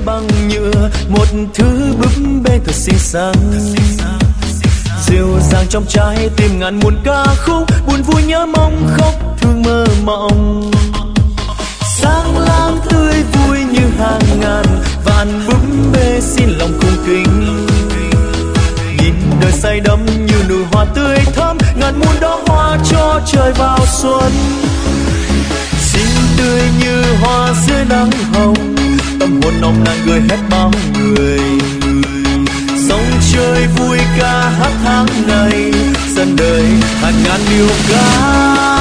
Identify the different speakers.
Speaker 1: bằng nhựa, một thứ búp bê thật xinh xắn. Dịu dàng trong trái tim ngàn muôn ca khúc, buồn vui nhớ mong khóc thương mơ mộng. Sáng láng tươi vui như hàng ngàn vạn búp bê xin lòng cung kính. Nhìn đời say đắm như nụ hoa tươi thắm, ngàn muôn đóa hoa cho trời vào xuân. Xinh tươi như hoa dưới nắng hồng, tâm hồn nồng nàn gửi hết bao người. Sông chơi vui ca hát tháng ngày, dần đời hàng ngàn điều ca.